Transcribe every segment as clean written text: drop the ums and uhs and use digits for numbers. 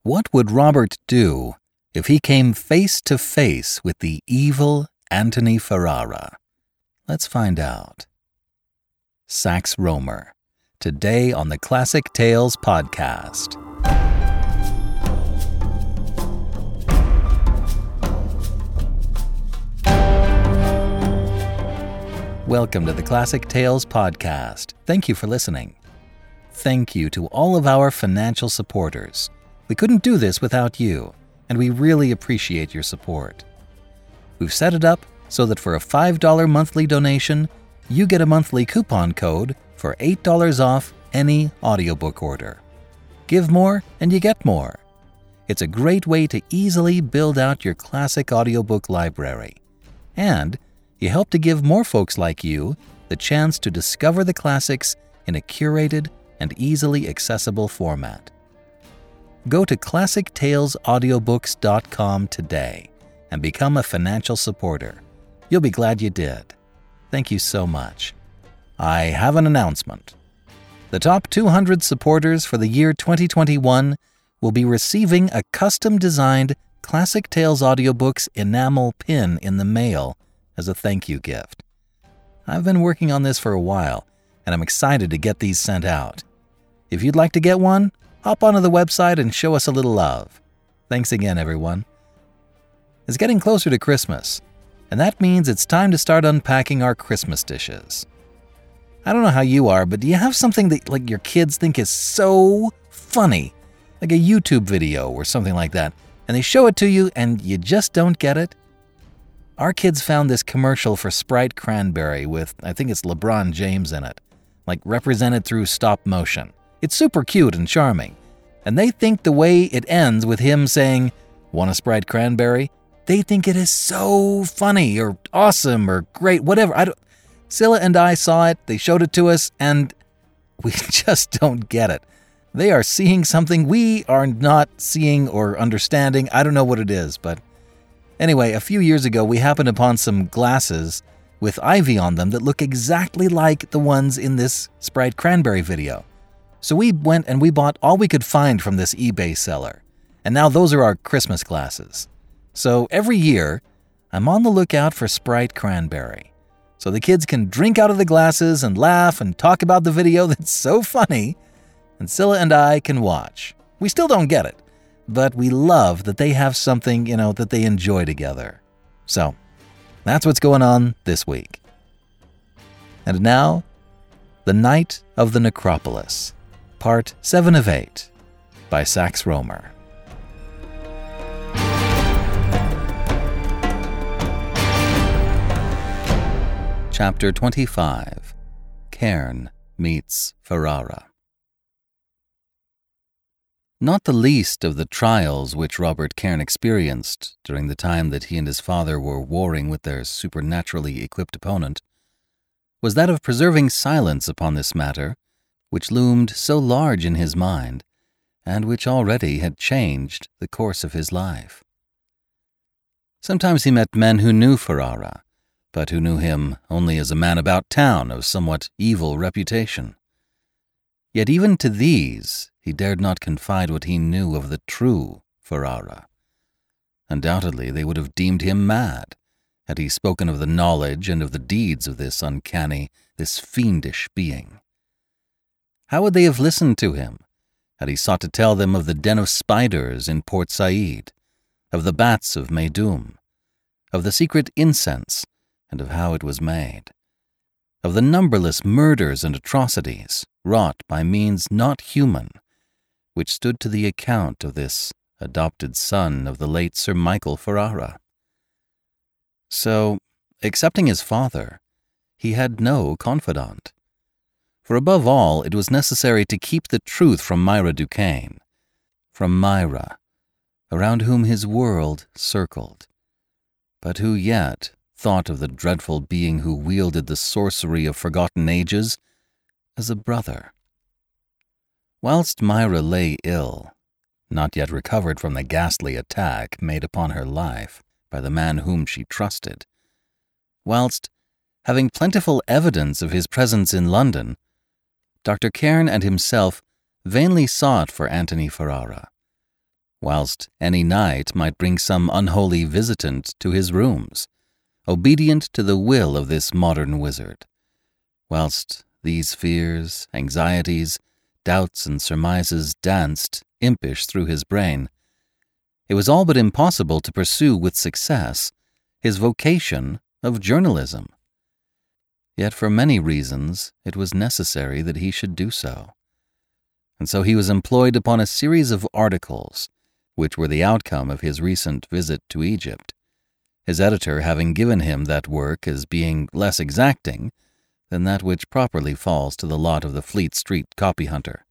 What would Robert do if he came face to face with the evil Antony Ferrara? Let's find out. Sax Rohmer, today on the Classic Tales podcast. Welcome to the Classic Tales podcast. Thank you for listening. Thank you to all of our financial supporters. We couldn't do this without you, and we really appreciate your support. We've set it up so that for a $5 monthly donation, you get a monthly coupon code for $8 off any audiobook order. Give more and you get more. It's a great way to easily build out your classic audiobook library. And you help to give more folks like you the chance to discover the classics in a curated and easily accessible format. Go to ClassicTalesAudiobooks.com today and become a financial supporter. You'll be glad you did. Thank you so much. I have an announcement. The top 200 supporters for the year 2021 will be receiving a custom-designed Classic Tales Audiobooks enamel pin in the mail as a thank you gift. I've been working on this for a while, and I'm excited to get these sent out. If you'd like to get one, hop onto the website and show us a little love. Thanks again, everyone. It's getting closer to Christmas, and that means it's time to start unpacking our Christmas dishes. I don't know how you are, but do you have something that your kids think is so funny, like a YouTube video or something like that, and they show it to you and you just don't get it? Our kids found this commercial for Sprite Cranberry with, I think it's LeBron James in it, represented through stop motion. It's super cute and charming, and they think the way it ends with him saying, "Want a Sprite Cranberry?" They think it is so funny or awesome or great, whatever. Scylla and I saw it, they showed it to us, and we just don't get it. They are seeing something we are not seeing or understanding. I don't know what it is, but anyway, a few years ago, we happened upon some glasses with ivy on them that look exactly like the ones in this Sprite Cranberry video. So we went and we bought all we could find from this eBay seller. And now those are our Christmas glasses. So every year, I'm on the lookout for Sprite Cranberry. So the kids can drink out of the glasses and laugh and talk about the video that's so funny. And Scylla and I can watch. We still don't get it, but we love that they have something, that they enjoy together. So that's what's going on this week. And now, The Night of the Necropolis, Part 7 of 8, by Sax Rohmer. Chapter 25, Cairn Meets Ferrara. Not the least of the trials which Robert Cairn experienced during the time that he and his father were warring with their supernaturally equipped opponent was that of preserving silence upon this matter, which loomed so large in his mind, and which already had changed the course of his life. Sometimes he met men who knew Ferrara, but who knew him only as a man about town of somewhat evil reputation. Yet even to these he dared not confide what he knew of the true Ferrara. Undoubtedly they would have deemed him mad, had he spoken of the knowledge and of the deeds of this uncanny, this fiendish being. How would they have listened to him, had he sought to tell them of the den of spiders in Port Said, of the bats of Meidum, of the secret incense and of how it was made, of the numberless murders and atrocities wrought by means not human, which stood to the account of this adopted son of the late Sir Michael Ferrara? So, excepting his father, he had no confidant. For above all, it was necessary to keep the truth from Myra Duquesne, from Myra, around whom his world circled, but who yet thought of the dreadful being who wielded the sorcery of forgotten ages as a brother. Whilst Myra lay ill, not yet recovered from the ghastly attack made upon her life by the man whom she trusted, whilst, having plentiful evidence of his presence in London, Dr. Cairn and himself vainly sought for Antony Ferrara, whilst any night might bring some unholy visitant to his rooms, obedient to the will of this modern wizard, whilst these fears, anxieties, doubts, and surmises danced impish through his brain, it was all but impossible to pursue with success his vocation of journalism. Yet for many reasons it was necessary that he should do so. And so he was employed upon a series of articles, which were the outcome of his recent visit to Egypt, his editor having given him that work as being less exacting than that which properly falls to the lot of the Fleet Street copy hunter.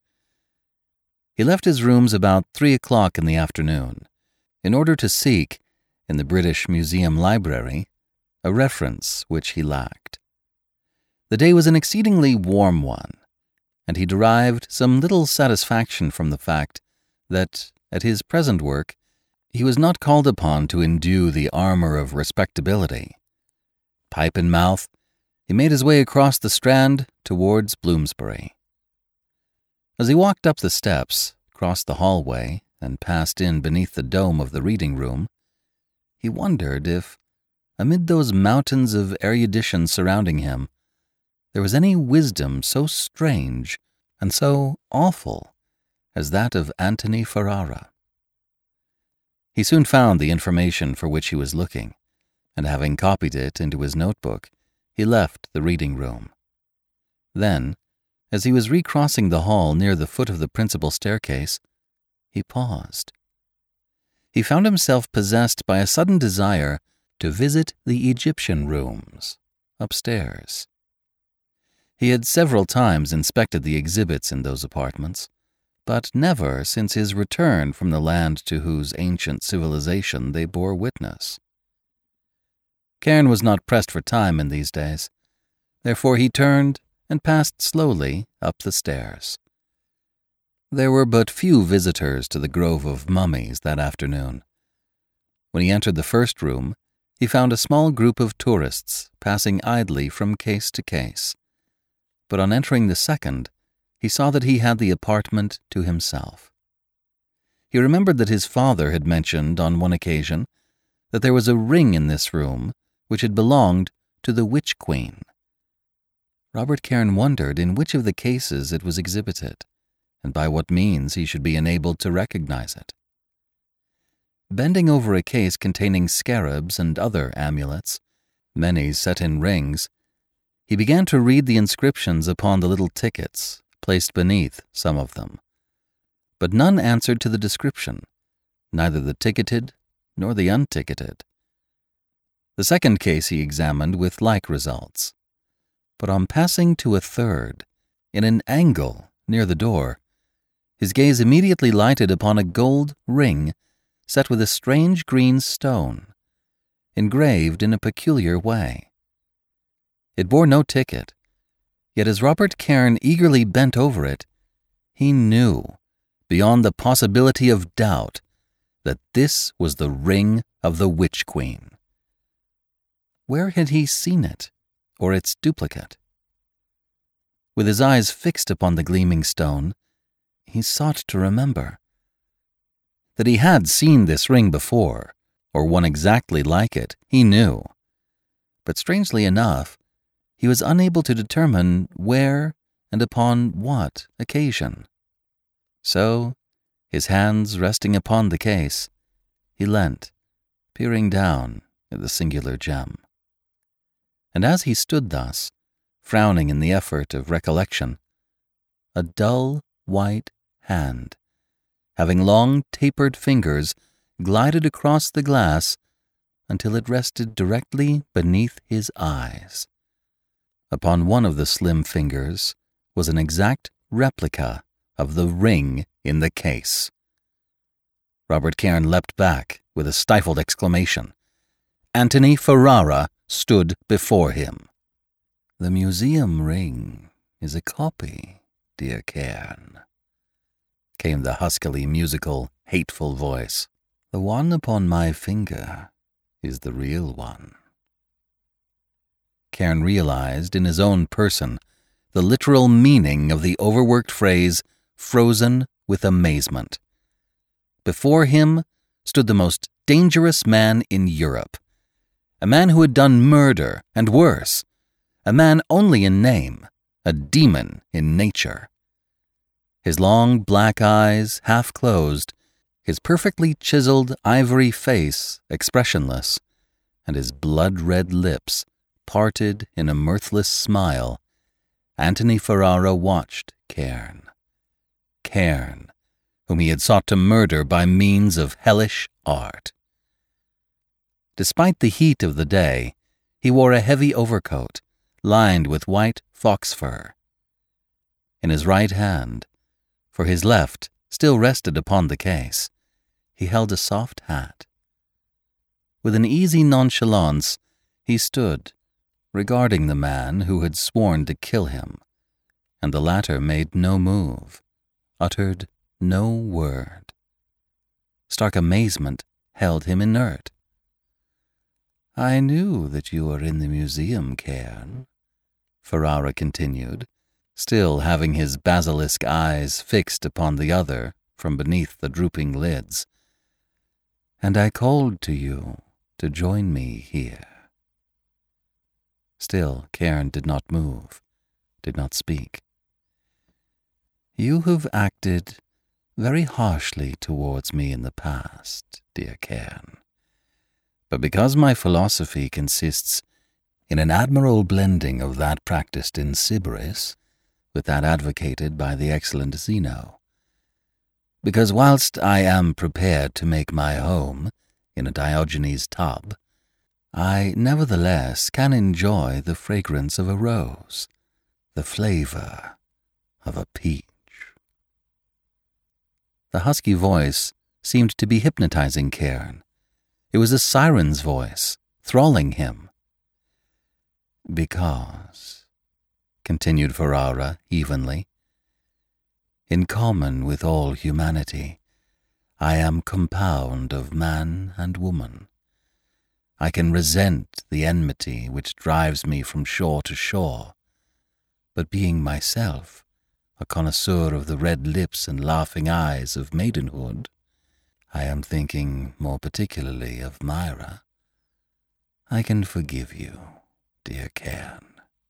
He left his rooms about 3 o'clock in the afternoon, in order to seek, in the British Museum Library, a reference which he lacked. The day was an exceedingly warm one, and he derived some little satisfaction from the fact that, at his present work, he was not called upon to endue the armor of respectability. Pipe in mouth, he made his way across the Strand towards Bloomsbury. As he walked up the steps, crossed the hallway, and passed in beneath the dome of the reading room, he wondered if, amid those mountains of erudition surrounding him, there was any wisdom so strange and so awful as that of Antony Ferrara. He soon found the information for which he was looking, and having copied it into his notebook, he left the reading room. Then, as he was recrossing the hall near the foot of the principal staircase, he paused. He found himself possessed by a sudden desire to visit the Egyptian rooms upstairs. He had several times inspected the exhibits in those apartments, but never since his return from the land to whose ancient civilization they bore witness. Cairn was not pressed for time in these days. Therefore he turned and passed slowly up the stairs. There were but few visitors to the Grove of Mummies that afternoon. When he entered the first room, he found a small group of tourists passing idly from case to case. But on entering the second, he saw that he had the apartment to himself. He remembered that his father had mentioned on one occasion that there was a ring in this room which had belonged to the Witch Queen. Robert Cairn wondered in which of the cases it was exhibited, and by what means he should be enabled to recognize it. Bending over a case containing scarabs and other amulets, many set in rings, he began to read the inscriptions upon the little tickets placed beneath some of them. But none answered to the description, neither the ticketed nor the unticketed. The second case he examined with like results. But on passing to a third, in an angle near the door, his gaze immediately lighted upon a gold ring set with a strange green stone, engraved in a peculiar way. It bore no ticket, yet as Robert Cairn eagerly bent over it, he knew, beyond the possibility of doubt, that this was the ring of the Witch Queen. Where had he seen it, or its duplicate? With his eyes fixed upon the gleaming stone, he sought to remember. That he had seen this ring before, or one exactly like it, he knew. But strangely enough, he was unable to determine where and upon what occasion. So, his hands resting upon the case, he leant, peering down at the singular gem. And as he stood thus, frowning in the effort of recollection, a dull white hand, having long tapered fingers, glided across the glass until it rested directly beneath his eyes. Upon one of the slim fingers was an exact replica of the ring in the case. Robert Cairn leapt back with a stifled exclamation. Antony Ferrara stood before him. "The museum ring is a copy, dear Cairn," came the huskily musical, hateful voice. "The one upon my finger is the real one." Cairn realized in his own person the literal meaning of the overworked phrase, frozen with amazement. Before him stood the most dangerous man in Europe, a man who had done murder and worse, a man only in name, a demon in nature. His long black eyes half closed, his perfectly chiseled ivory face expressionless, and his blood-red lips parted in a mirthless smile, Antony Ferrara watched Cairn. Cairn, whom he had sought to murder by means of hellish art. Despite the heat of the day, he wore a heavy overcoat, lined with white fox fur. In his right hand, for his left still rested upon the case, he held a soft hat. With an easy nonchalance, he stood, regarding the man who had sworn to kill him, and the latter made no move, uttered no word. Stark amazement held him inert. "I knew that you were in the museum, Cairn," Ferrara continued, still having his basilisk eyes fixed upon the other from beneath the drooping lids. "And I called to you to join me here." Still, Cairn did not move, did not speak. "You have acted very harshly towards me in the past, dear Cairn. But because my philosophy consists in an admirable blending of that practiced in Sybaris with that advocated by the excellent Zeno, because whilst I am prepared to make my home in a Diogenes tub, I nevertheless can enjoy the fragrance of a rose, the flavor of a peach." The husky voice seemed to be hypnotizing Cairn. It was a siren's voice, thralling him. "Because," continued Ferrara evenly, "in common with all humanity, I am compound of man and woman. I can resent the enmity which drives me from shore to shore, but being myself a connoisseur of the red lips and laughing eyes of maidenhood, I am thinking more particularly of Myra, I can forgive you, dear Cairn."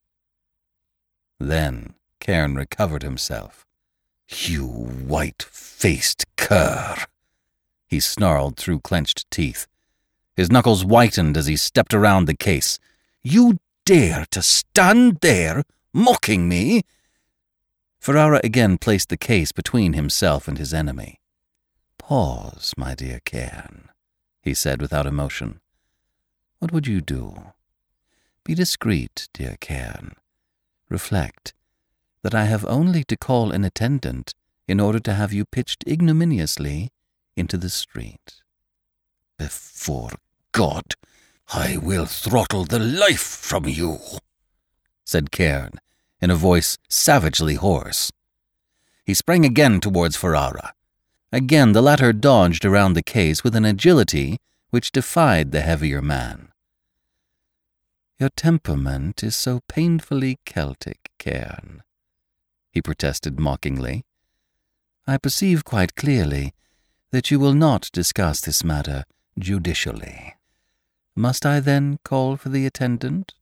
Then Cairn recovered himself. "You white-faced cur!" he snarled through clenched teeth. His knuckles whitened as he stepped around the case. "You dare to stand there, mocking me?" Ferrara again placed the case between himself and his enemy. "Pause, my dear Cairn," he said without emotion. "What would you do? Be discreet, dear Cairn. Reflect that I have only to call an attendant in order to have you pitched ignominiously into the street." "Before God, I will throttle the life from you," said Cairn, in a voice savagely hoarse. He sprang again towards Ferrara. Again the latter dodged around the case with an agility which defied the heavier man. "Your temperament is so painfully Celtic, Cairn," he protested mockingly. "I perceive quite clearly that you will not discuss this matter judicially. Must I then call for the attendant?"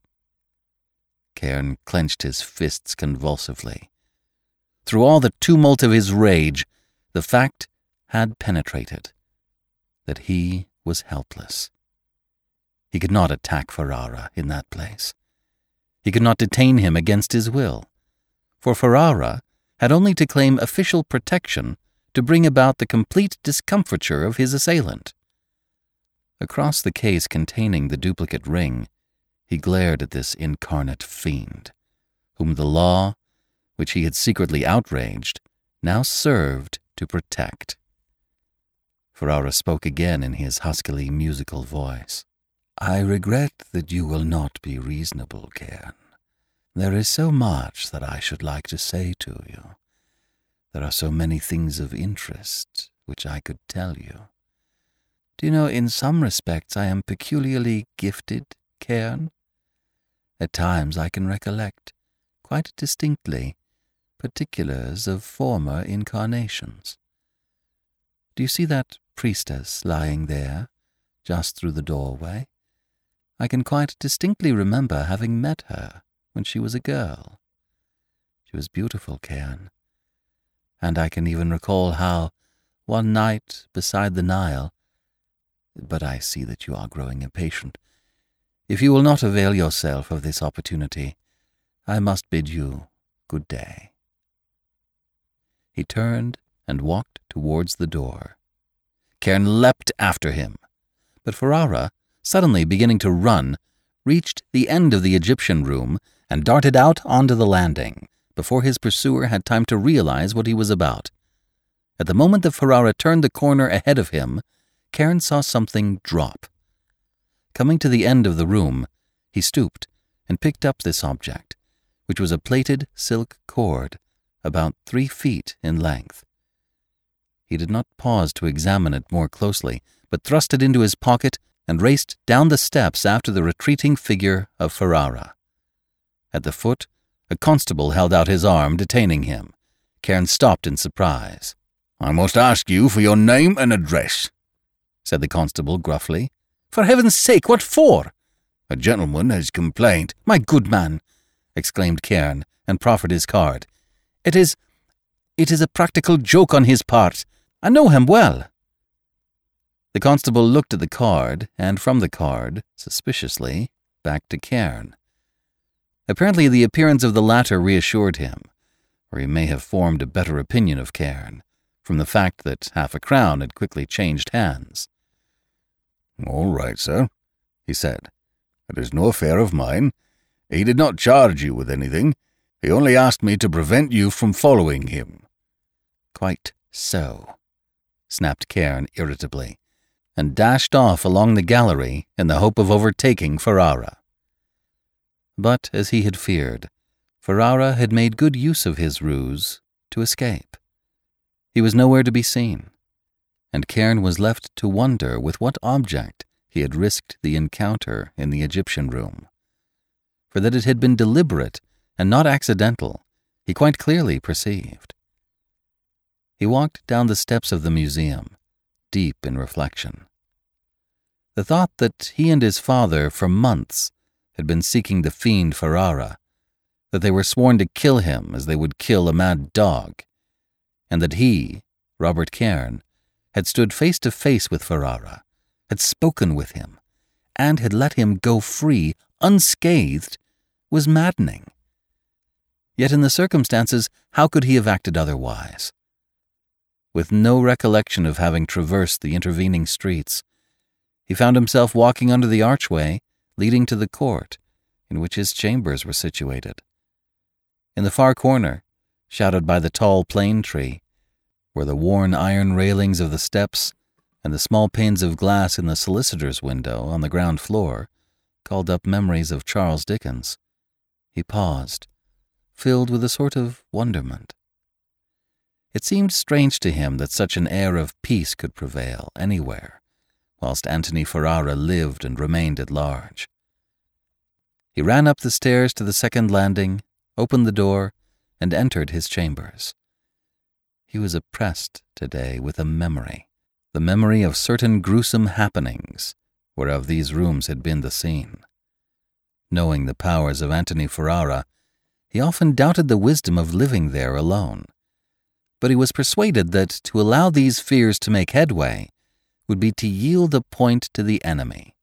Cairn clenched his fists convulsively. Through all the tumult of his rage, the fact had penetrated that he was helpless. He could not attack Ferrara in that place. He could not detain him against his will, for Ferrara had only to claim official protection to bring about the complete discomfiture of his assailant. Across the case containing the duplicate ring, he glared at this incarnate fiend, whom the law, which he had secretly outraged, now served to protect. Ferrara spoke again in his huskily musical voice. "I regret that you will not be reasonable, Cairn. There is so much that I should like to say to you. There are so many things of interest which I could tell you. Do you know, in some respects I am peculiarly gifted, Cairn? At times I can recollect, quite distinctly, particulars of former incarnations. Do you see that priestess lying there, just through the doorway. I can quite distinctly remember having met her when she was a girl. She was beautiful, Cairn. And I can even recall how, one night beside the Nile— But I see that you are growing impatient. If you will not avail yourself of this opportunity, I must bid you good day." He turned and walked towards the door. Cairn leapt after him, but Ferrara, suddenly beginning to run, reached the end of the Egyptian room and darted out onto the landing before his pursuer had time to realize what he was about. At the moment that Ferrara turned the corner ahead of him, Cairn saw something drop. Coming to the end of the room, he stooped and picked up this object, which was a plaited silk cord about 3 feet in length. He did not pause to examine it more closely, but thrust it into his pocket and raced down the steps after the retreating figure of Ferrara. At the foot, a constable held out his arm, detaining him. Cairn stopped in surprise. "I must ask you for your name and address," said the constable gruffly. "For heaven's sake, what for?" "A gentleman has complained." "My good man," exclaimed Cairn, and proffered his card. It is a practical joke on his part. I know him well." The constable looked at the card, and from the card, suspiciously, back to Cairn. Apparently the appearance of the latter reassured him, or he may have formed a better opinion of Cairn, from the fact that half a crown had quickly changed hands. "All right, sir," he said. "It is no affair of mine. He did not charge you with anything. He only asked me to prevent you from following him." "Quite so," snapped Cairn irritably, and dashed off along the gallery in the hope of overtaking Ferrara. But, as he had feared, Ferrara had made good use of his ruse to escape. He was nowhere to be seen, and Cairn was left to wonder with what object he had risked the encounter in the Egyptian room. For that it had been deliberate and not accidental, he quite clearly perceived. He walked down the steps of the museum, deep in reflection. The thought that he and his father, for months, had been seeking the fiend Ferrara, that they were sworn to kill him as they would kill a mad dog, and that he, Robert Cairn, had stood face to face with Ferrara, had spoken with him, and had let him go free, unscathed, was maddening. Yet in the circumstances, how could he have acted otherwise? With no recollection of having traversed the intervening streets, he found himself walking under the archway leading to the court in which his chambers were situated. In the far corner, shadowed by the tall plane tree, where the worn iron railings of the steps and the small panes of glass in the solicitor's window on the ground floor called up memories of Charles Dickens, he paused, filled with a sort of wonderment. It seemed strange to him that such an air of peace could prevail anywhere, whilst Antony Ferrara lived and remained at large. He ran up the stairs to the second landing, opened the door, and entered his chambers. He was oppressed today with a memory, the memory of certain gruesome happenings, whereof these rooms had been the scene. Knowing the powers of Antony Ferrara, he often doubted the wisdom of living there alone. But he was persuaded that to allow these fears to make headway would be to yield a point to the enemy.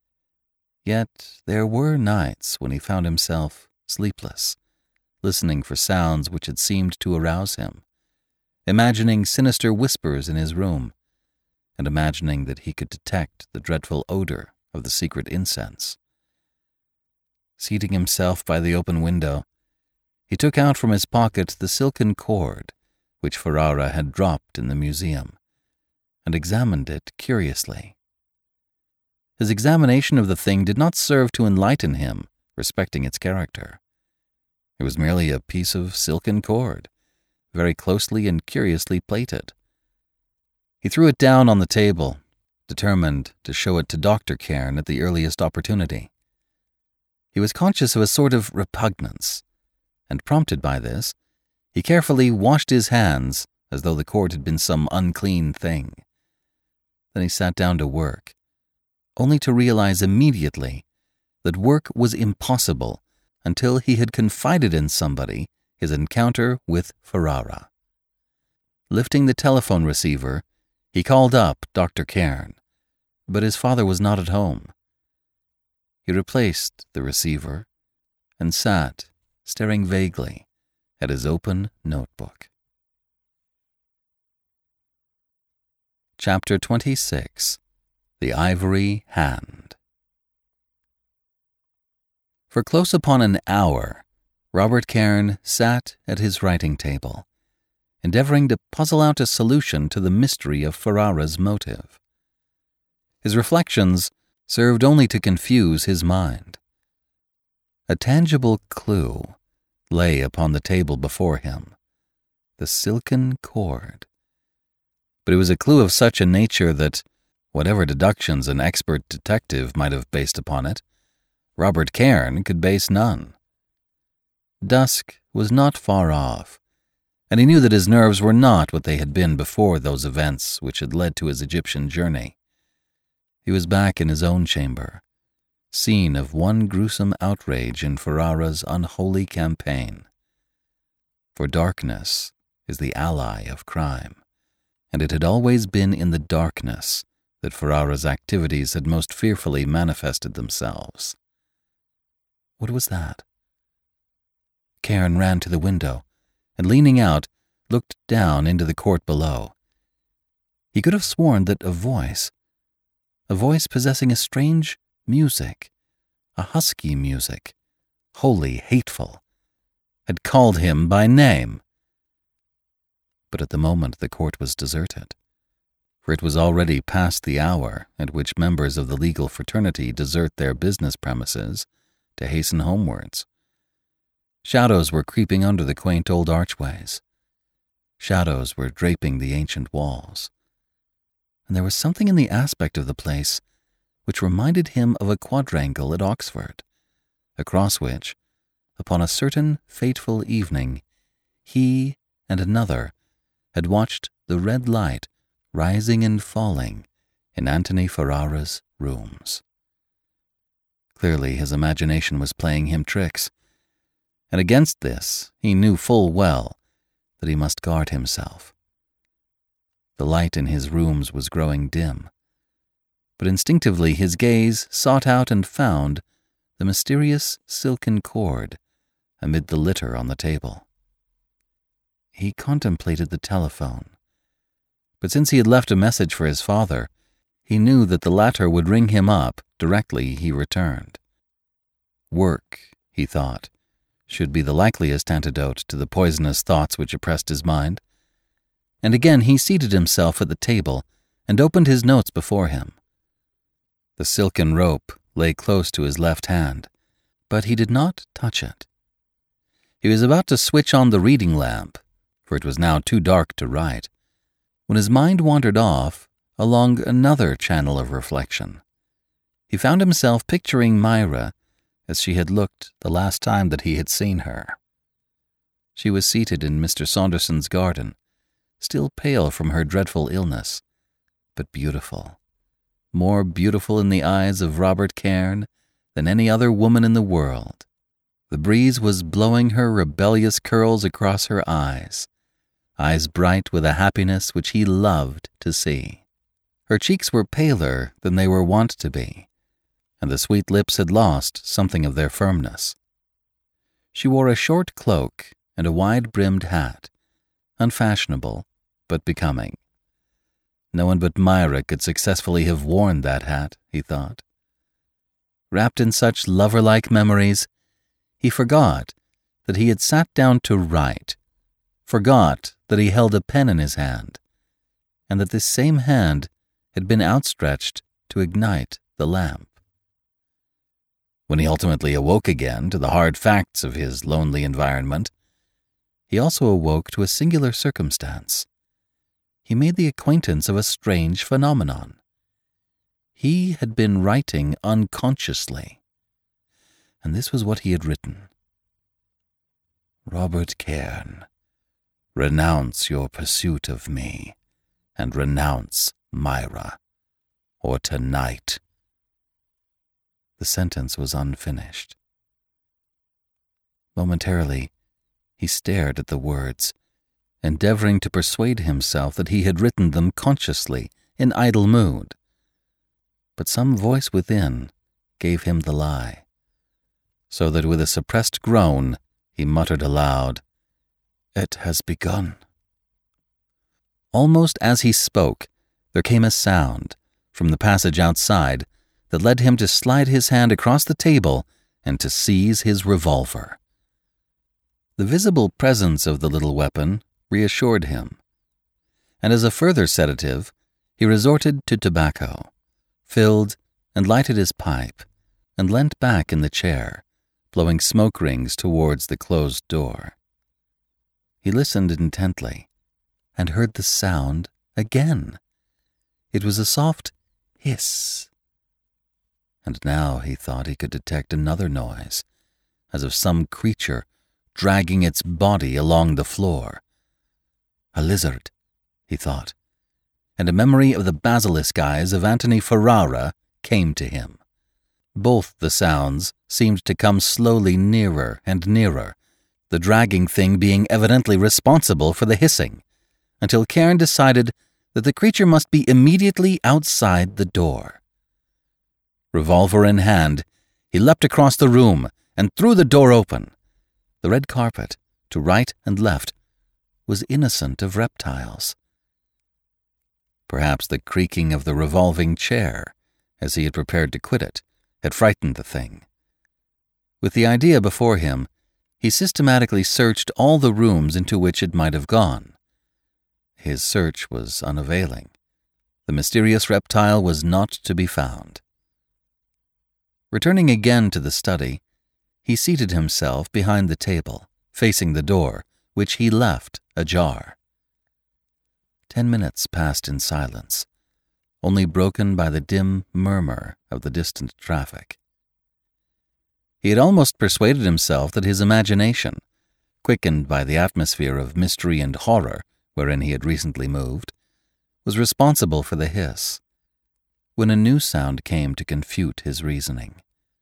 Yet there were nights when he found himself sleepless, listening for sounds which had seemed to arouse him, imagining sinister whispers in his room, and imagining that he could detect the dreadful odor of the secret incense. Seating himself by the open window, he took out from his pocket the silken cord which Ferrara had dropped in the museum, and examined it curiously. His examination of the thing did not serve to enlighten him respecting its character. It was merely a piece of silken cord, very closely and curiously plaited. He threw it down on the table, determined to show it to Dr. Cairn at the earliest opportunity. He was conscious of a sort of repugnance, and prompted by this, he carefully washed his hands as though the cord had been some unclean thing. Then he sat down to work, only to realize immediately that work was impossible until he had confided in somebody his encounter with Ferrara. Lifting the telephone receiver, he called up Dr. Cairn, but his father was not at home. He replaced the receiver and sat, staring vaguely at his open notebook. Chapter 26. The Ivory Hand. For close upon an hour, Robert Cairn sat at his writing table, endeavoring to puzzle out a solution to the mystery of Ferrara's motive. His reflections served only to confuse his mind. A tangible clue lay upon the table before him, the silken cord. But it was a clue of such a nature that, whatever deductions an expert detective might have based upon it, Robert Cairn could base none. Dusk was not far off, and he knew that his nerves were not what they had been before those events which had led to his Egyptian journey. He was back in his own chamber, scene of one gruesome outrage in Ferrara's unholy campaign. For darkness is the ally of crime, and it had always been in the darkness that Ferrara's activities had most fearfully manifested themselves. What was that? Cairn ran to the window, and leaning out, looked down into the court below. He could have sworn that a voice possessing a strange music, a husky music, wholly hateful, had called him by name. But at the moment the court was deserted, for it was already past the hour at which members of the legal fraternity desert their business premises to hasten homewards. Shadows were creeping under the quaint old archways. Shadows were draping the ancient walls. And there was something in the aspect of the place which reminded him of a quadrangle at Oxford, across which, upon a certain fateful evening, he and another had watched the red light rising and falling in Antony Ferrara's rooms. Clearly his imagination was playing him tricks, and against this he knew full well that he must guard himself. The light in his rooms was growing dim, but instinctively his gaze sought out and found the mysterious silken cord amid the litter on the table. He contemplated the telephone, but since he had left a message for his father, he knew that the latter would ring him up directly he returned. Work, he thought, should be the likeliest antidote to the poisonous thoughts which oppressed his mind. And again he seated himself at the table and opened his notes before him. The silken rope lay close to his left hand, but he did not touch it. He was about to switch on the reading lamp, for it was now too dark to write, when his mind wandered off along another channel of reflection. He found himself picturing Myra as she had looked the last time that he had seen her. She was seated in Mr. Saunderson's garden, still pale from her dreadful illness, but beautiful, more beautiful in the eyes of Robert Cairn than any other woman in the world. The breeze was blowing her rebellious curls across her eyes bright with a happiness which he loved to see. Her cheeks were paler than they were wont to be, and the sweet lips had lost something of their firmness. She wore a short cloak and a wide-brimmed hat, unfashionable but becoming. No one but Myra could successfully have worn that hat, he thought. Wrapped in such lover-like memories, he forgot that he had sat down to write, forgot that he held a pen in his hand, and that this same hand had been outstretched to ignite the lamp. When he ultimately awoke again to the hard facts of his lonely environment, he also awoke to a singular circumstance. He made the acquaintance of a strange phenomenon. He had been writing unconsciously, and this was what he had written. Robert Cairn, renounce your pursuit of me, and renounce Myra. or tonight." The sentence was unfinished. Momentarily, he stared at the words, endeavoring to persuade himself that he had written them consciously, in idle mood. But some voice within gave him the lie, so that with a suppressed groan he muttered aloud, "It has begun." Almost as he spoke, there came a sound from the passage outside that led him to slide his hand across the table and to seize his revolver. The visible presence of the little weapon reassured him, and as a further sedative, he resorted to tobacco, filled and lighted his pipe, and leant back in the chair, blowing smoke rings towards the closed door. He listened intently, and heard the sound again. It was a soft hiss. And now he thought he could detect another noise, as of some creature dragging its body along the floor. A lizard, he thought, and a memory of the basilisk eyes of Antony Ferrara came to him. Both the sounds seemed to come slowly nearer and nearer, the dragging thing being evidently responsible for the hissing, until Cairn decided that the creature must be immediately outside the door. Revolver in hand, he leapt across the room and threw the door open. The red carpet, to right and left, was innocent of reptiles. Perhaps the creaking of the revolving chair, as he had prepared to quit it, had frightened the thing. With the idea before him, he systematically searched all the rooms into which it might have gone. His search was unavailing. The mysterious reptile was not to be found. Returning again to the study, he seated himself behind the table, facing the door, which he left ajar. 10 minutes passed in silence, only broken by the dim murmur of the distant traffic. He had almost persuaded himself that his imagination, quickened by the atmosphere of mystery and horror wherein he had recently moved, was responsible for the hiss, when a new sound came to confute his reasoning.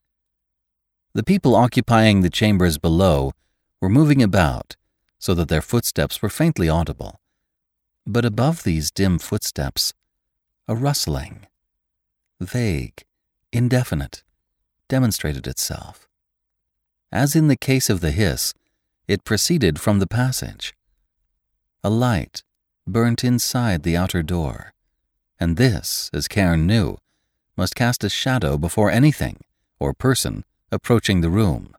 The people occupying the chambers below were moving about so that their footsteps were faintly audible, but above these dim footsteps, a rustling, vague, indefinite, demonstrated itself. As in the case of the hiss, it proceeded from the passage. A light burnt inside the outer door, and this, as Cairn knew, must cast a shadow before anything or person approaching the room.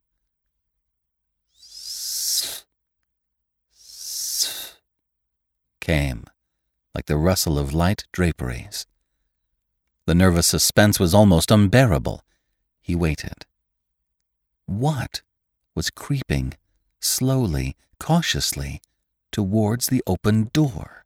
Came, like the rustle of light draperies. The nervous suspense was almost unbearable. He waited. What was creeping, slowly, cautiously, towards the open door?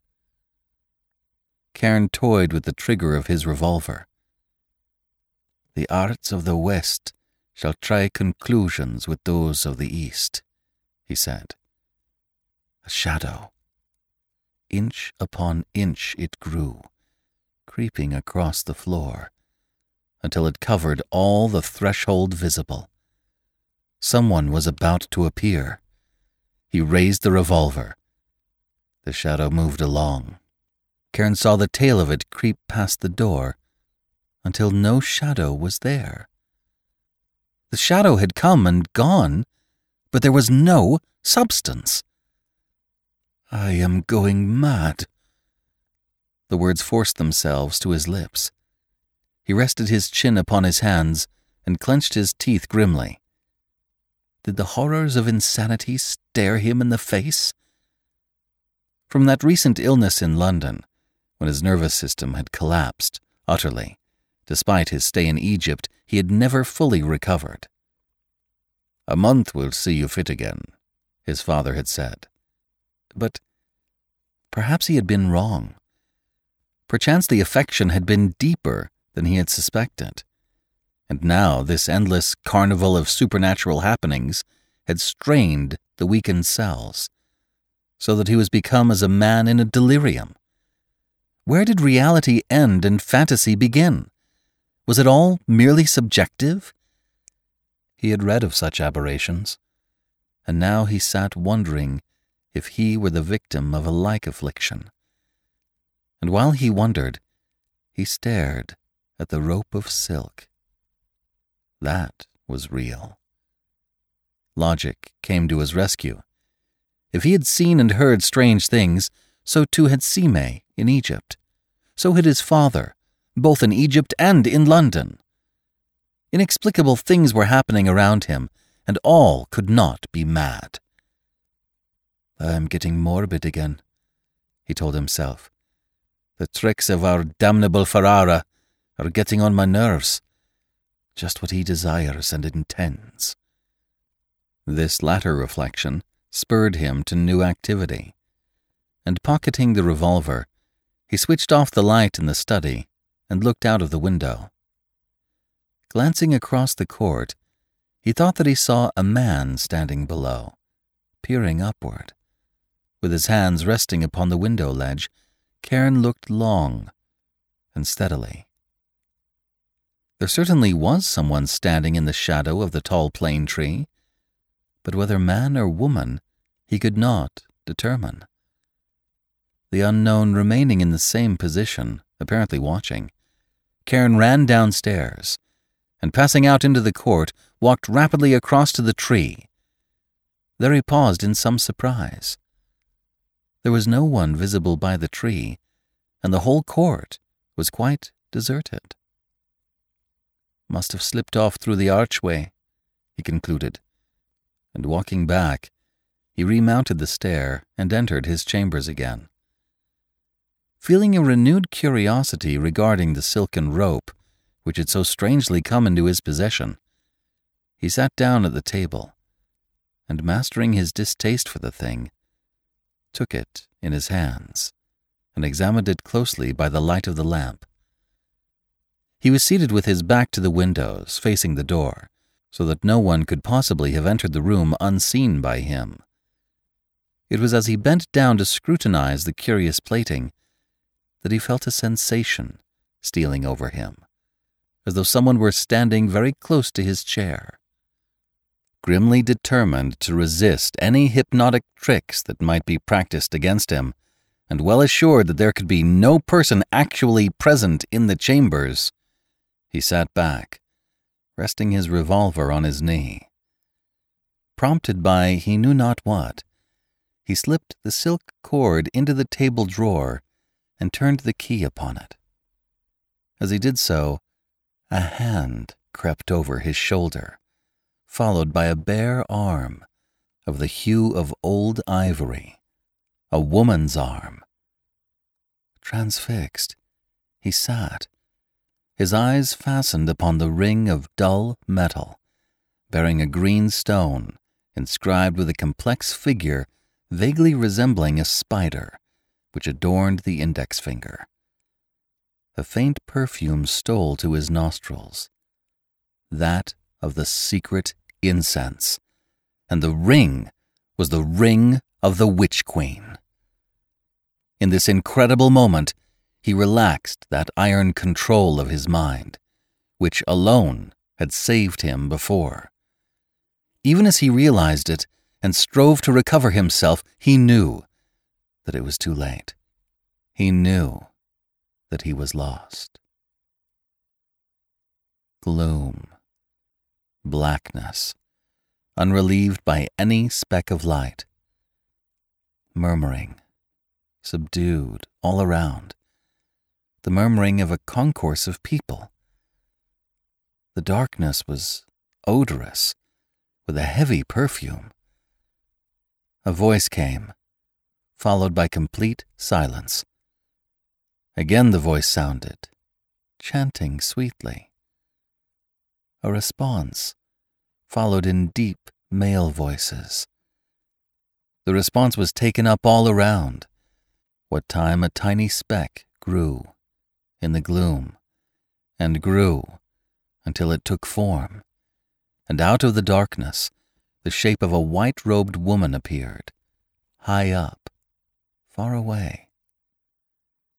Cairn toyed with the trigger of his revolver. "The arts of the West shall try conclusions with those of the East," he said. A shadow. Inch upon inch it grew, creeping across the floor, until it covered all the threshold visible. Someone was about to appear. He raised the revolver. The shadow moved along. Cairn saw the tail of it creep past the door, until no shadow was there. The shadow had come and gone, but there was no substance. "I am going mad." The words forced themselves to his lips. He rested his chin upon his hands and clenched his teeth grimly. Did the horrors of insanity stare him in the face? From that recent illness in London, when his nervous system had collapsed utterly, despite his stay in Egypt, he had never fully recovered. "A month will see you fit again," his father had said. But perhaps he had been wrong. Perchance the affection had been deeper than he had suspected, and now this endless carnival of supernatural happenings had strained the weakened cells, so that he was become as a man in a delirium. Where did reality end and fantasy begin? Was it all merely subjective? He had read of such aberrations, and now he sat wondering if he were the victim of a like affliction. And while he wondered, he stared at the rope of silk. That was real. Logic came to his rescue. If he had seen and heard strange things, so too had Simei in Egypt. So had his father, both in Egypt and in London. Inexplicable things were happening around him, and all could not be mad. "I'm getting morbid again," he told himself. "The tricks of our damnable Ferrara are getting on my nerves. Just what he desires and intends." This latter reflection spurred him to new activity, and pocketing the revolver, he switched off the light in the study and looked out of the window. Glancing across the court, he thought that he saw a man standing below, peering upward. With his hands resting upon the window ledge, Cairn looked long and steadily. There certainly was someone standing in the shadow of the tall plane tree, but whether man or woman he could not determine. The unknown remaining in the same position, apparently watching, Cairn ran downstairs, and passing out into the court, walked rapidly across to the tree. There he paused in some surprise. There was no one visible by the tree, and the whole court was quite deserted. "Must have slipped off through the archway," he concluded, and walking back, he remounted the stair and entered his chambers again. Feeling a renewed curiosity regarding the silken rope, which had so strangely come into his possession, he sat down at the table, and mastering his distaste for the thing, took it in his hands and examined it closely by the light of the lamp. He was seated with his back to the windows, facing the door, so that no one could possibly have entered the room unseen by him. It was as he bent down to scrutinize the curious plating that he felt a sensation stealing over him, as though someone were standing very close to his chair. Grimly determined to resist any hypnotic tricks that might be practiced against him, and well assured that there could be no person actually present in the chambers, he sat back, resting his revolver on his knee. Prompted by he knew not what, he slipped the silk cord into the table drawer and turned the key upon it. As he did so, a hand crept over his shoulder, followed by a bare arm of the hue of old ivory, a woman's arm. Transfixed, he sat, his eyes fastened upon the ring of dull metal, bearing a green stone inscribed with a complex figure vaguely resembling a spider, which adorned the index finger. A faint perfume stole to his nostrils, that of the secret incense, and the ring was the ring of the Witch Queen. In this incredible moment, he relaxed that iron control of his mind, which alone had saved him before. Even as he realized it and strove to recover himself, he knew that it was too late. He knew that he was lost. Gloom, blackness, unrelieved by any speck of light. Murmuring, subdued all around, the murmuring of a concourse of people. The darkness was odorous, with a heavy perfume. A voice came, followed by complete silence. Again the voice sounded, chanting sweetly. A response followed in deep male voices. The response was taken up all around, what time a tiny speck grew in the gloom, and grew until it took form, and out of the darkness the shape of a white-robed woman appeared, high up, far away.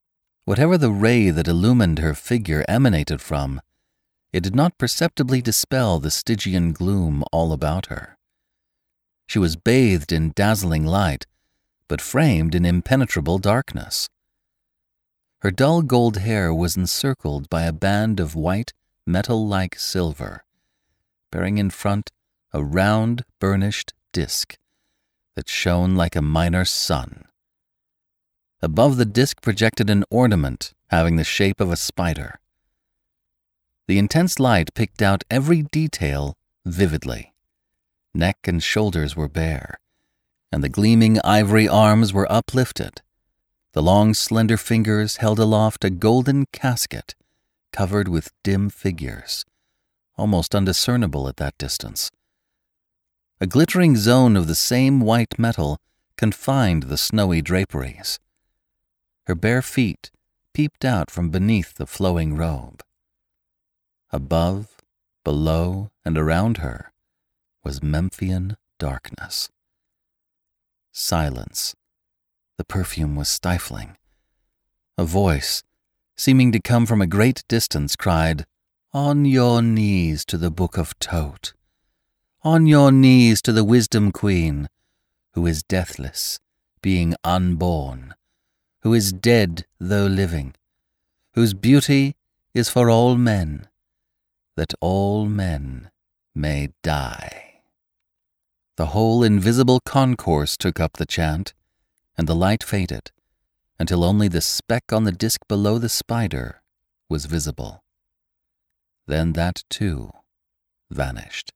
Whatever the ray that illumined her figure emanated from, it did not perceptibly dispel the Stygian gloom all about her. She was bathed in dazzling light, but framed in impenetrable darkness. Her dull gold hair was encircled by a band of white, metal-like silver, bearing in front a round, burnished disk that shone like a minor sun. Above the disk projected an ornament having the shape of a spider. The intense light picked out every detail vividly. Neck and shoulders were bare, and the gleaming ivory arms were uplifted. The long, slender fingers held aloft a golden casket covered with dim figures, almost undiscernible at that distance. A glittering zone of the same white metal confined the snowy draperies. Her bare feet peeped out from beneath the flowing robe. Above, below, and around her was Memphian darkness. Silence. The perfume was stifling. A voice, seeming to come from a great distance, cried, "On your knees to the Book of Thoth. On your knees to the Wisdom Queen, who is deathless, being unborn, who is dead though living, whose beauty is for all men, that all men may die." The whole invisible concourse took up the chant, and the light faded, until only the speck on the disk below the spider was visible. Then that, too, vanished.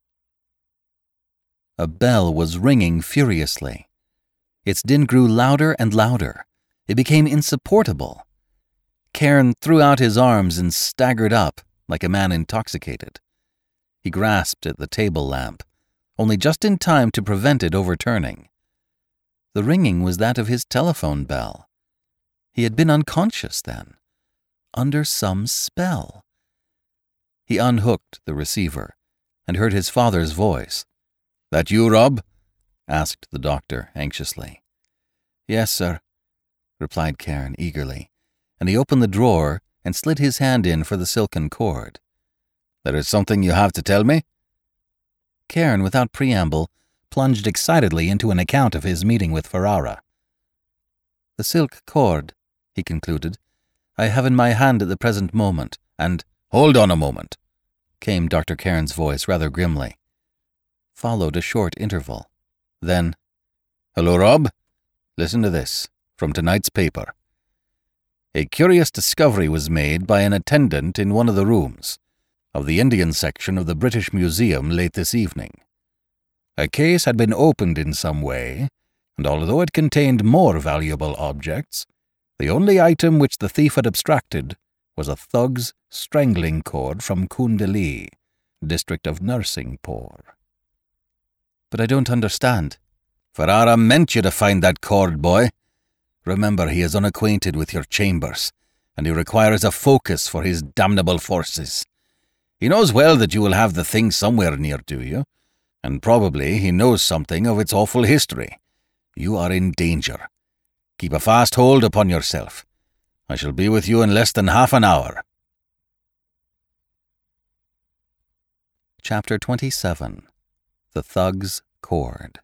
A bell was ringing furiously. Its din grew louder and louder. It became insupportable. Cairn threw out his arms and staggered up like a man intoxicated. He grasped at the table lamp, only just in time to prevent it overturning. The ringing was that of his telephone bell. He had been unconscious then, under some spell. He unhooked the receiver and heard his father's voice. "That you, Rob?" asked the doctor anxiously. "Yes, sir," replied Cairn eagerly, and he opened the drawer and slid his hand in for the silken cord. "There is something you have to tell me?" Cairn, without preamble, plunged excitedly into an account of his meeting with Ferrara. "The silk cord," he concluded, "I have in my hand at the present moment, and—" "Hold on a moment," came Dr. Cairn's voice rather grimly. Followed a short interval. Then, "Hello, Rob. Listen to this, from tonight's paper. A curious discovery was made by an attendant in one of the rooms of the Indian section of the British Museum late this evening. A case had been opened in some way, and although it contained more valuable objects, the only item which the thief had abstracted was a thug's strangling cord from Kundali, district of Nursingpur." "But I don't understand." "Ferrara meant you to find that cord, boy. Remember, he is unacquainted with your chambers, and he requires a focus for his damnable forces. He knows well that you will have the thing somewhere near to you, and probably he knows something of its awful history. You are in danger. Keep a fast hold upon yourself. I shall be with you in less than half an hour." Chapter 27. The Thug's Cord.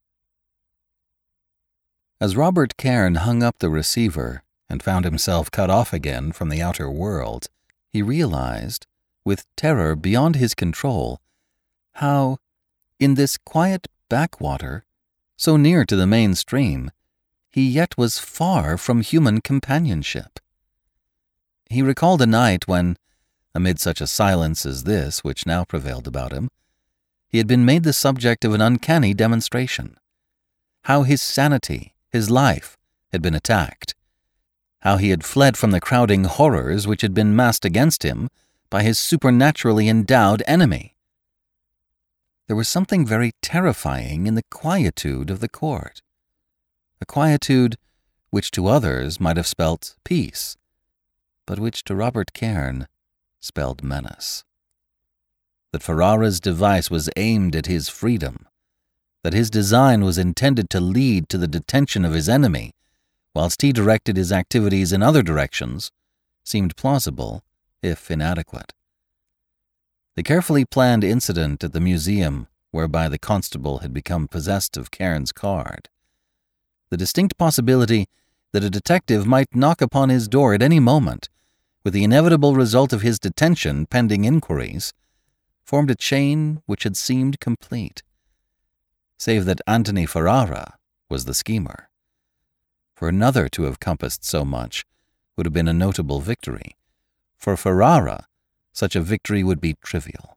As Robert Cairn hung up the receiver and found himself cut off again from the outer world, he realized, with terror beyond his control, how, in this quiet backwater, so near to the main stream, he yet was far from human companionship. He recalled a night when, amid such a silence as this which now prevailed about him, he had been made the subject of an uncanny demonstration. How his sanity, his life, had been attacked. How he had fled from the crowding horrors which had been massed against him by his supernaturally endowed enemy. There was something very terrifying in the quietude of the court, a quietude which to others might have spelt peace, but which to Robert Cairn spelled menace. That Ferrara's device was aimed at his freedom, that his design was intended to lead to the detention of his enemy, whilst he directed his activities in other directions, seemed plausible, if inadequate. The carefully planned incident at the museum whereby the constable had become possessed of Cairn's card, the distinct possibility that a detective might knock upon his door at any moment, with the inevitable result of his detention pending inquiries, formed a chain which had seemed complete, save that Anthony Ferrara was the schemer. For another to have compassed so much would have been a notable victory. For Ferrara, such a victory would be trivial.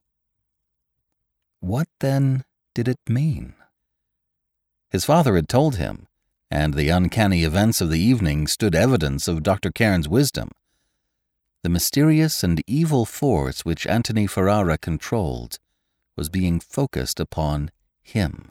What, then, did it mean? His father had told him, and the uncanny events of the evening stood evidence of Dr. Cairn's wisdom. The mysterious and evil force which Anthony Ferrara controlled was being focused upon him.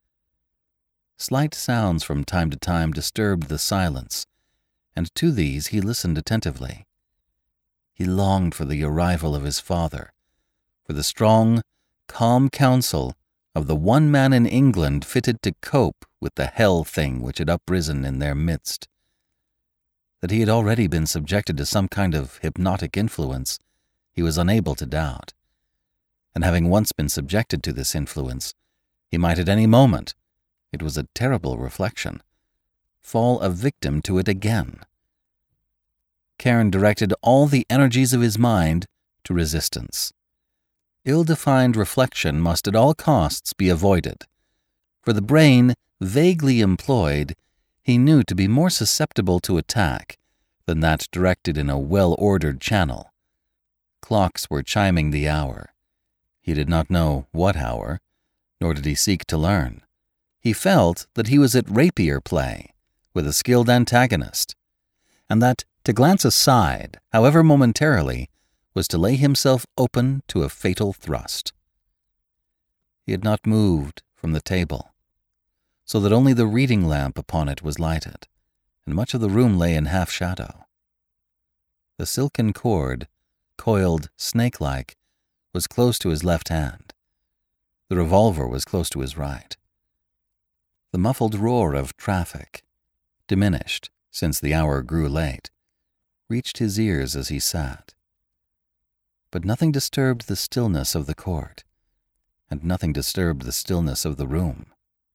Slight sounds from time to time disturbed the silence, and to these he listened attentively. He longed for the arrival of his father, for the strong, calm counsel of the one man in England fitted to cope with the hell thing which had uprisen in their midst. That he had already been subjected to some kind of hypnotic influence, he was unable to doubt. And having once been subjected to this influence, he might at any moment, it was a terrible reflection, fall a victim to it again. Cairn directed all the energies of his mind to resistance. Ill-defined reflection must at all costs be avoided, for the brain, vaguely employed, he knew to be more susceptible to attack than that directed in a well-ordered channel. Clocks were chiming the hour. He did not know what hour, nor did he seek to learn. He felt that he was at rapier play, with a skilled antagonist, and that to glance aside, however momentarily, was to lay himself open to a fatal thrust. He had not moved from the table, so that only the reading lamp upon it was lighted, and much of the room lay in half-shadow. The silken cord, coiled snake-like, was close to his left hand. The revolver was close to his right. The muffled roar of traffic, diminished since the hour grew late, reached his ears as he sat. But nothing disturbed the stillness of the court, and nothing disturbed the stillness of the room.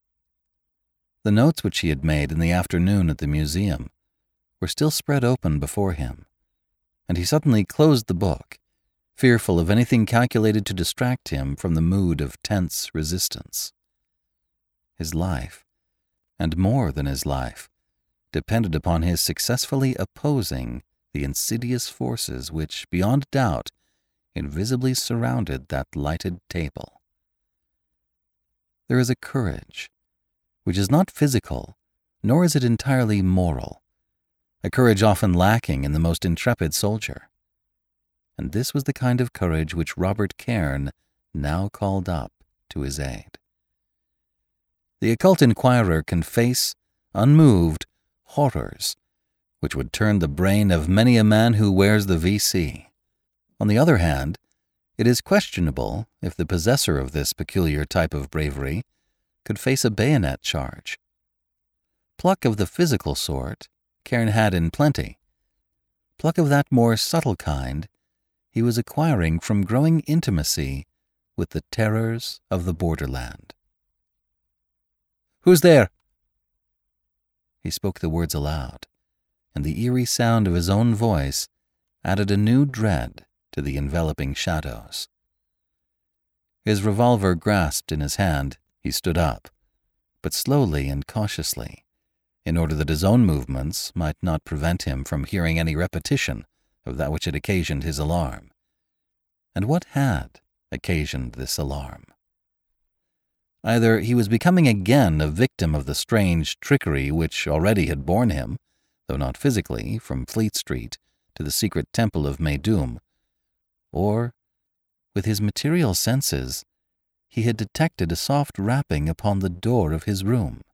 The notes which he had made in the afternoon at the museum were still spread open before him, and he suddenly closed the book, fearful of anything calculated to distract him from the mood of tense resistance. His life, and more than his life, depended upon his successfully opposing the insidious forces which, beyond doubt, invisibly surrounded that lighted table. There is a courage which is not physical, nor is it entirely moral, a courage often lacking in the most intrepid soldier. And this was the kind of courage which Robert Cairn now called up to his aid. The occult inquirer can face, unmoved, horrors which would turn the brain of many a man who wears the V.C. On the other hand, it is questionable if the possessor of this peculiar type of bravery could face a bayonet charge. Pluck of the physical sort Cairn had in plenty. Pluck of that more subtle kind he was acquiring from growing intimacy with the terrors of the borderland. "Who's there?" He spoke the words aloud, and the eerie sound of his own voice added a new dread to the enveloping shadows. His revolver grasped in his hand, he stood up, but slowly and cautiously, in order that his own movements might not prevent him from hearing any repetition of that which had occasioned his alarm. And what had occasioned this alarm? Either he was becoming again a victim of the strange trickery which already had borne him, though not physically, from Fleet Street to the secret temple of Meidum, or, with his material senses, he had detected a soft rapping upon the door of his room.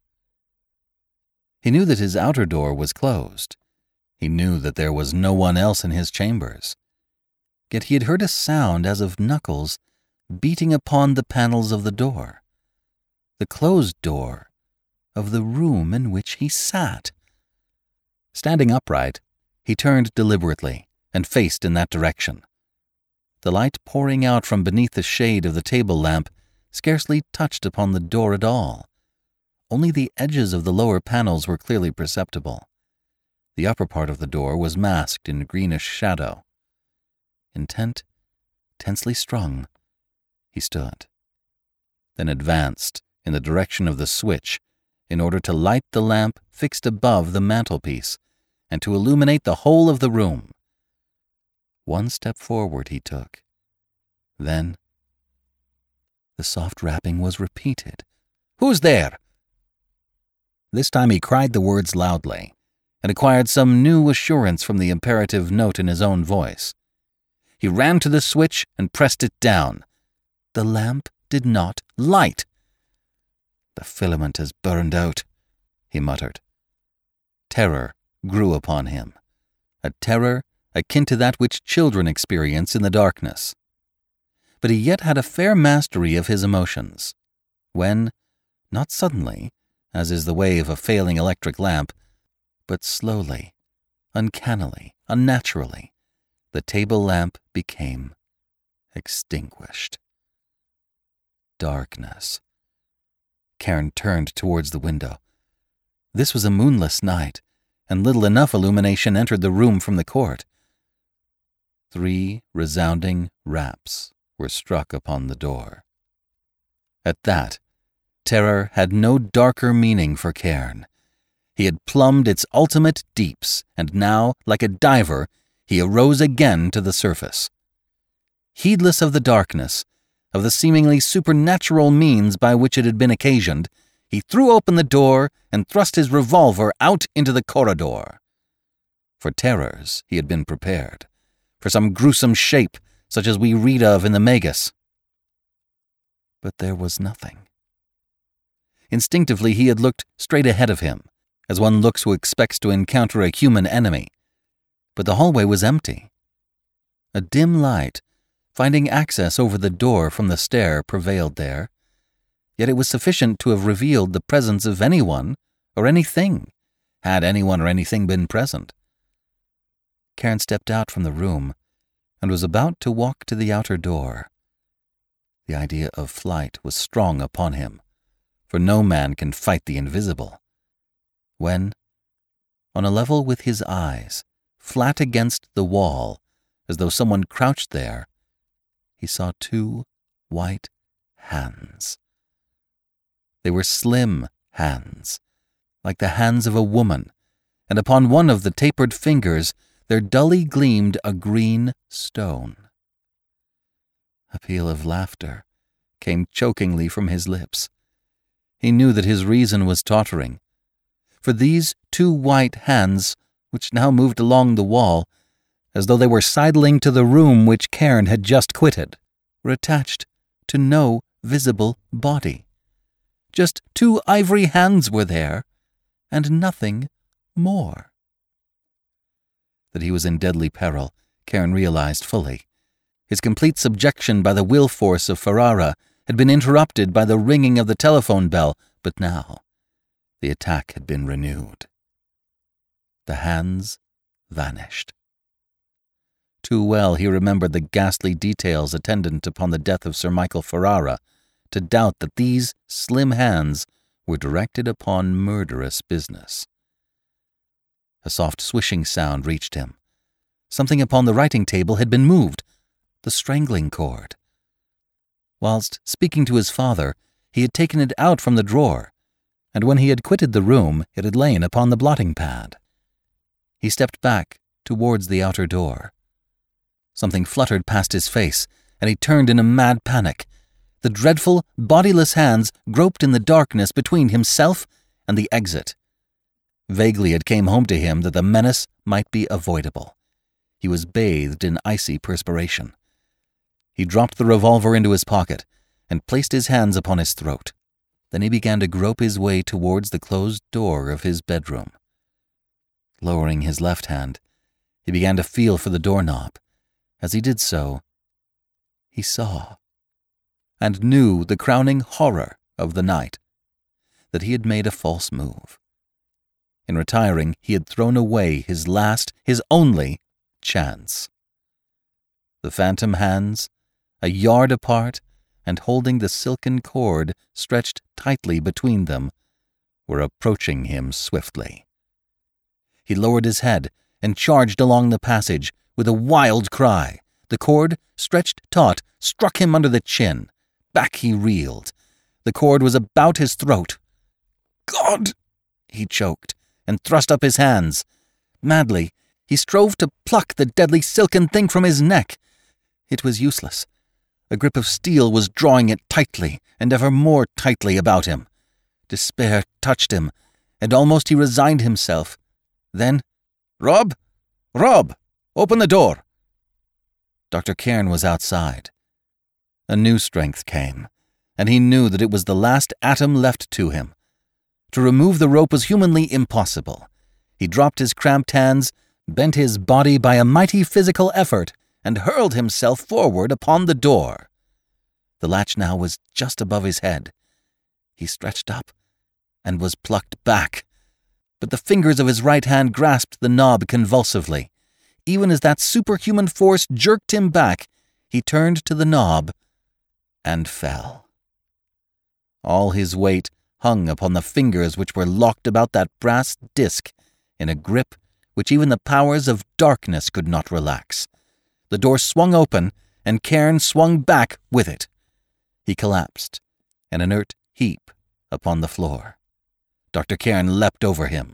He knew that his outer door was closed. He knew that there was no one else in his chambers. Yet he had heard a sound as of knuckles beating upon the panels of the door, the closed door of the room in which he sat. Standing upright, he turned deliberately and faced in that direction. The light pouring out from beneath the shade of the table lamp scarcely touched upon the door at all. Only the edges of the lower panels were clearly perceptible. The upper part of the door was masked in greenish shadow. Intent, tensely strung, he stood, then advanced in the direction of the switch in order to light the lamp fixed above the mantelpiece and to illuminate the whole of the room. One step forward he took. Then the soft rapping was repeated. "Who's there?" This time he cried the words loudly and acquired some new assurance from the imperative note in his own voice. He ran to the switch and pressed it down. The lamp did not light. "The filament has burned out," he muttered. Terror grew upon him, a terror akin to that which children experience in the darkness. But he yet had a fair mastery of his emotions, when, not suddenly, as is the way of a failing electric lamp, but slowly, uncannily, unnaturally, the table lamp became extinguished. Darkness. Cairn turned towards the window. This was a moonless night, and little enough illumination entered the room from the court. 3 resounding raps were struck upon the door. At that, terror had no darker meaning for Cairn. He had plumbed its ultimate deeps, and now, like a diver, he arose again to the surface. Heedless of the darkness, of the seemingly supernatural means by which it had been occasioned, he threw open the door and thrust his revolver out into the corridor. For terrors he had been prepared, for some gruesome shape such as we read of in the Magus. But there was nothing. Instinctively he had looked straight ahead of him, as one looks who expects to encounter a human enemy. But the hallway was empty. A dim light, finding access over the door from the stair, prevailed there, yet it was sufficient to have revealed the presence of anyone or anything, had anyone or anything been present. Cairn stepped out from the room and was about to walk to the outer door. The idea of flight was strong upon him, for no man can fight the invisible, when, on a level with his eyes, flat against the wall, as though someone crouched there, he saw 2 white hands. They were slim hands, like the hands of a woman, and upon one of the tapered fingers there dully gleamed a green stone. A peal of laughter came chokingly from his lips. He knew that his reason was tottering, for these 2 white hands, which now moved along the wall, as though they were sidling to the room which Cairn had just quitted, were attached to no visible body. Just 2 ivory hands were there, and nothing more. That he was in deadly peril, Cairn realized fully. His complete subjection by the will force of Ferrara had been interrupted by the ringing of the telephone bell, but now the attack had been renewed. The hands vanished. Too well he remembered the ghastly details attendant upon the death of Sir Michael Ferrara to doubt that these slim hands were directed upon murderous business. A soft swishing sound reached him. Something upon the writing table had been moved, the strangling cord. Whilst speaking to his father, he had taken it out from the drawer, and when he had quitted the room, it had lain upon the blotting pad. He stepped back towards the outer door. Something fluttered past his face, and he turned in a mad panic. The dreadful, bodiless hands groped in the darkness between himself and the exit. Vaguely it came home to him that the menace might be avoidable. He was bathed in icy perspiration. He dropped the revolver into his pocket and placed his hands upon his throat. Then he began to grope his way towards the closed door of his bedroom. Lowering his left hand, he began to feel for the doorknob. As he did so, he saw, and knew the crowning horror of the night, that he had made a false move. In retiring, he had thrown away his last, his only chance. The phantom hands, a yard apart and holding the silken cord stretched tightly between them, were approaching him swiftly. He lowered his head and charged along the passage with a wild cry. The cord, stretched taut, struck him under the chin. Back he reeled. The cord was about his throat. "God!" he choked, and thrust up his hands. Madly, he strove to pluck the deadly silken thing from his neck. It was useless. A grip of steel was drawing it tightly and ever more tightly about him. Despair touched him, and almost he resigned himself. Then, "Rob! Rob! Open the door!" Dr. Cairn was outside. A new strength came, and he knew that it was the last atom left to him. To remove the rope was humanly impossible. He dropped his cramped hands, bent his body by a mighty physical effort, and hurled himself forward upon the door. The latch now was just above his head. He stretched up and was plucked back, but the fingers of his right hand grasped the knob convulsively. Even as that superhuman force jerked him back, he turned to the knob and fell. All his weight hung upon the fingers which were locked about that brass disc in a grip which even the powers of darkness could not relax. The door swung open, and Cairn swung back with it. He collapsed, an inert heap, upon the floor. Dr. Cairn leapt over him.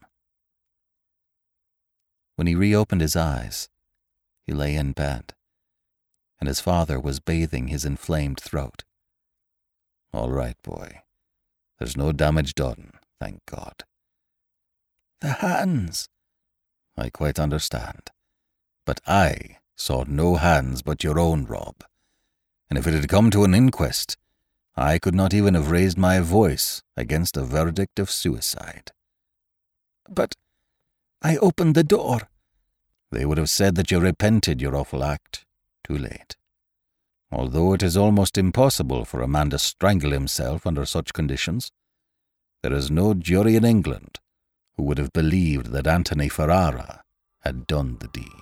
When he reopened his eyes, he lay in bed, and his father was bathing his inflamed throat. "All right, boy. There's no damage done, thank God." "The hands." "I quite understand. But I saw no hands but your own, Rob. And if it had come to an inquest, I could not even have raised my voice against a verdict of suicide." "But I opened the door." "They would have said that you repented your awful act. Too late. Although it is almost impossible for a man to strangle himself under such conditions, there is no jury in England who would have believed that Anthony Ferrara had done the deed."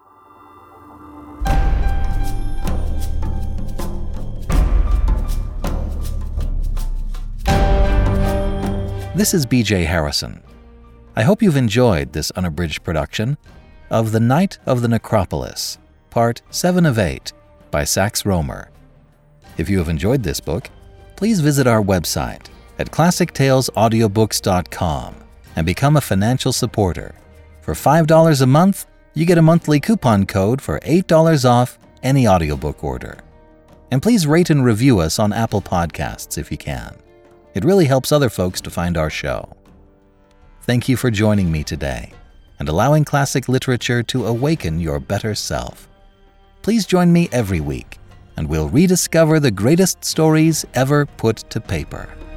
This is B.J. Harrison. I hope you've enjoyed this unabridged production of The Night of the Necropolis, Part 7 of 8, by Sax Rohmer. If you have enjoyed this book, please visit our website at classictalesaudiobooks.com and become a financial supporter. For $5 a month, you get a monthly coupon code for $8 off any audiobook order. And please rate and review us on Apple Podcasts if you can. It really helps other folks to find our show. Thank you for joining me today and allowing classic literature to awaken your better self. Please join me every week, and we'll rediscover the greatest stories ever put to paper.